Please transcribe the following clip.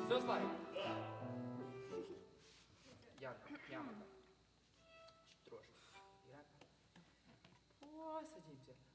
Все, Славик? Янка, прямо так. Чуть трошки. Янка. О, садимся.